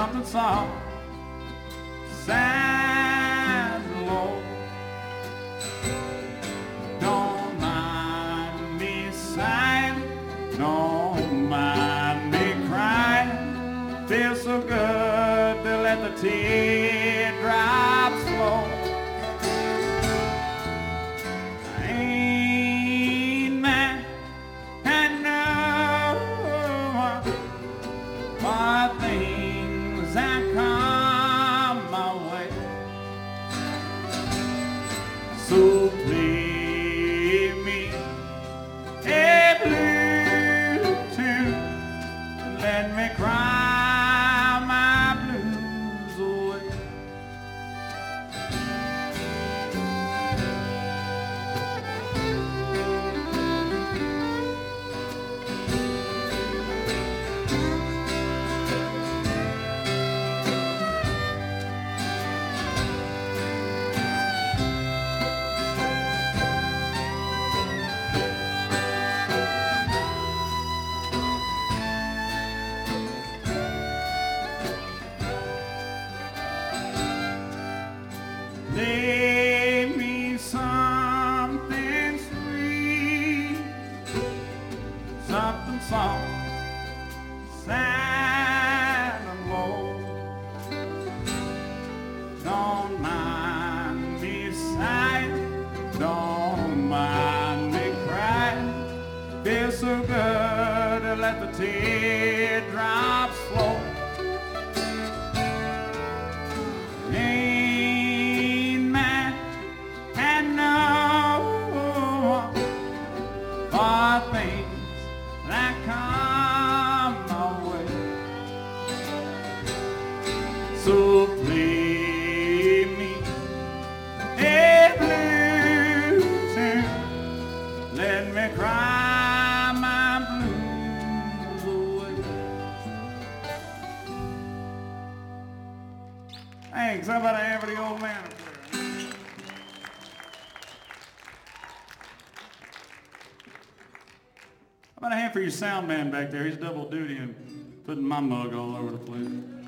something soft, sad and low. Don't mind me sighing, don't mind me crying. Feels so good to let the teardrops flow. I ain't mad at no one for things that come my way. So play me a blue tune, let me cry my blues away. Lay me something sweet, something soft, sad and low. Don't mind me sighing, don't mind me crying. Feels so good to let the teardrops flow. For things that come my way. So play me a blue tune, let me cry my blues away. Thanks. How about a hand for the old man up there? How about a hand for your sound man back there? He's double duty and putting my mug all over the place.